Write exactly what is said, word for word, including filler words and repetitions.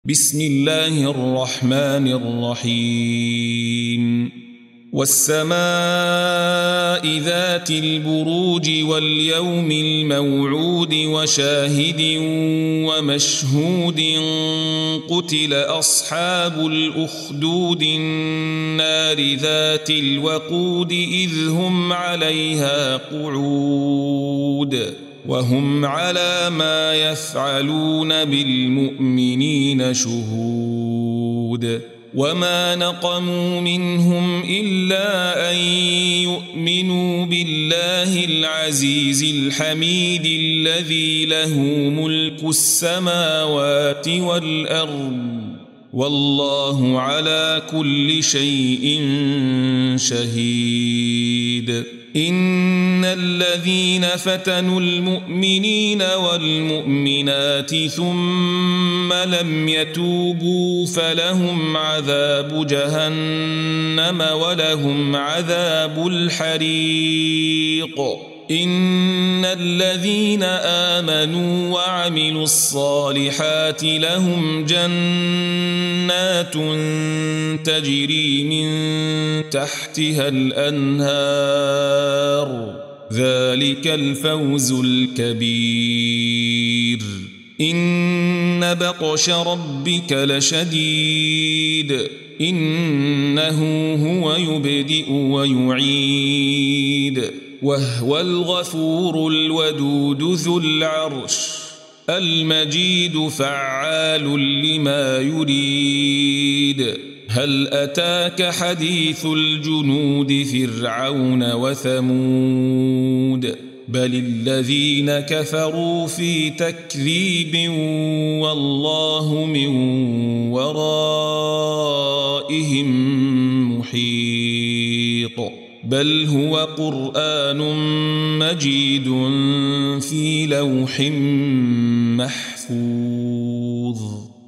بسم الله الرحمن الرحيم والسماء ذات البروج واليوم الموعود وشاهد ومشهود قتل أصحاب الأخدود النار ذات الوقود إذ هم عليها قعود وهم على ما يفعلون بالمؤمنين شهود وما نقموا منهم إلا أن يؤمنوا بالله العزيز الحميد الذي له ملك السماوات والأرض والله على كل شيء شهيد. إن الذين فتنوا المؤمنين والمؤمنات ثم لم يتوبوا فلهم عذاب جهنم ولهم عذاب الحريق. إن الذين آمنوا وعملوا الصالحات لهم جنات تجري من تحتها الأنهار ذلك الفوز الكبير. إن بطش ربك لشديد إنه هو يبدئ ويعيد وهو الغفور الودود ذو العرش المجيد فعال لما يريد. هل أتاك حديث الجنود فرعون وثمود بل الذين كفروا في تكذيب والله من ورائهم محيط. بل هو قرآن مجيد في لوح محفوظ.